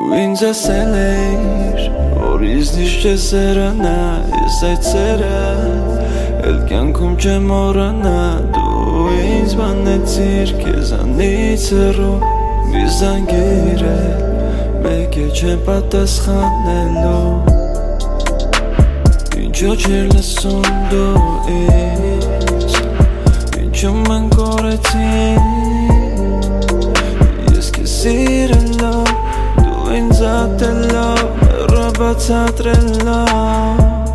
ինձ ասել էիր, որ իզնիշ չես երանա, ես այդ սերը էլ կյանքում չեմ որանա, դու ինձ բանեցիր քեզանից հեռու, մի զանգիր էլ մեկ է չեմ պատասխանելու, ինչու չեր լսում դու ինձ, ինչու մենք կորեցին, ես քեզ սիրելով, դու ինձ ատելով, բացատրելով,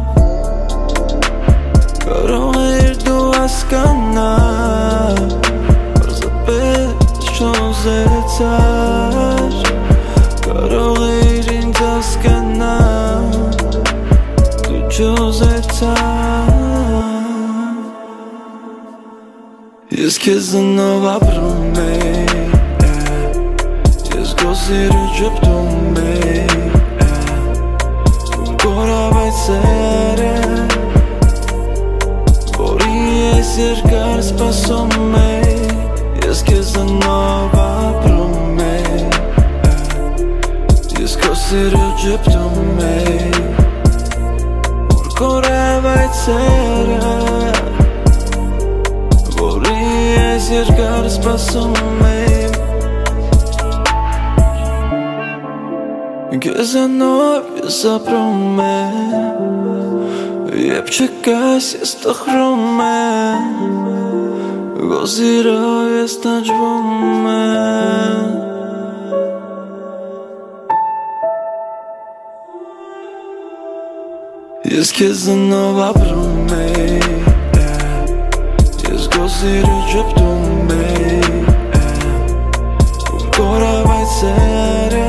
կարող էիր դու հասկանալ, պարզապես չուզեցար, կարող էիր ինձ հասկանալ, դու չուզեցար, ես քեզնով ապրում էի, ես քո սիրո ճպտում էի, Կորավ այդ սերը, որի ես երկար սպասում էի, ես քեզնով ապրում էի, ես քո սիրո ճպտում էի, որ կորավ այդ սերը, որի ես երկար սպասում էի, Քեզանով ես ապրում եմ, երբ չկաս ես տխրում եմ, քո սիրով ես տանջվում եմ, ես քեզանով ապրում եմ, ես քո սիրո ճպտում եմ, կորավ այդ սերը,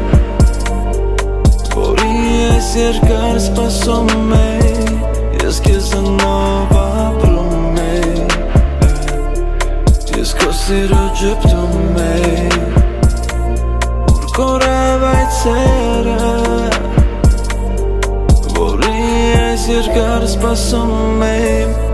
Ես երկար սպասում էի, ես քեզնով ապրում էի, ես քո սիրո ճպտում էի, որ կորավ այդ սերը, որի ես երկար սպասում էի